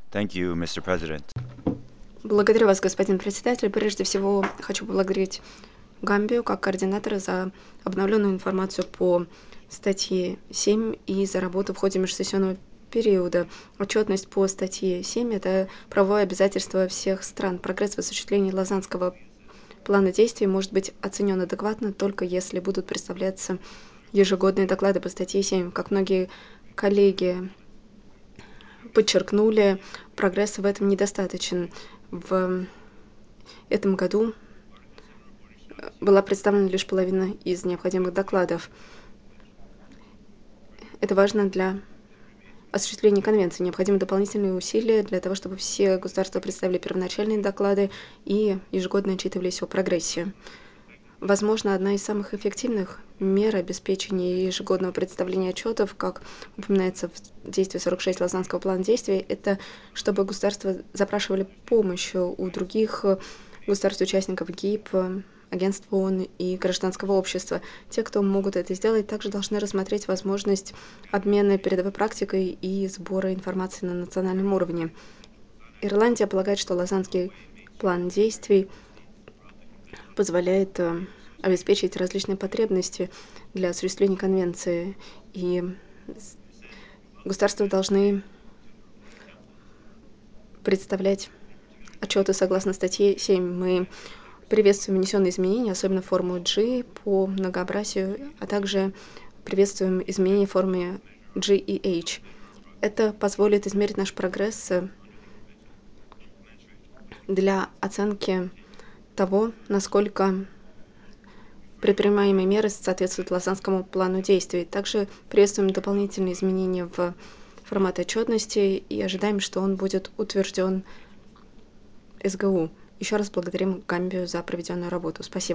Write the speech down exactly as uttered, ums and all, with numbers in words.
Thank you, мистер President. Благодарю вас, господин председатель. Прежде всего, хочу поблагодарить Гамбию как координатора за обновленную информацию по статье семь и за работу в ходе межсессионного периода. Отчетность по статье семь – это правовое обязательство всех стран. Прогресс в осуществлении Лозаннского плана действий может быть оценен адекватно только если будут представляться ежегодные доклады по статье семь. Как многие коллеги подчеркнули, прогресс в этом недостаточен. В этом году была представлена лишь половина из необходимых докладов. Это важно для осуществления конвенции. Необходимы дополнительные усилия для того, чтобы все государства представили первоначальные доклады и ежегодно отчитывались о прогрессе. Возможно, одна из самых эффективных мер обеспечения ежегодного представления отчетов, как упоминается в действии сорок шесть Лозаннского плана действий, это чтобы государства запрашивали помощь у других государств-участников ГИП, агентств ООН и гражданского общества. Те, кто могут это сделать, также должны рассмотреть возможность обмена передовой практикой и сбора информации на национальном уровне. Ирландия полагает, что Лозаннский план действий позволяет обеспечить различные потребности для осуществления конвенции, и государства должны представлять отчеты согласно статье семь. Мы приветствуем внесенные изменения, особенно форму G по многообразию, а также приветствуем изменения в форме G и H. Это позволит измерить наш прогресс для оценки того, насколько предпринимаемые меры соответствуют Лозаннскому плану действий. Также приветствуем дополнительные изменения в формате отчетности и ожидаем, что он будет утвержден СГУ. Еще раз благодарим Гамбию за проведенную работу. Спасибо.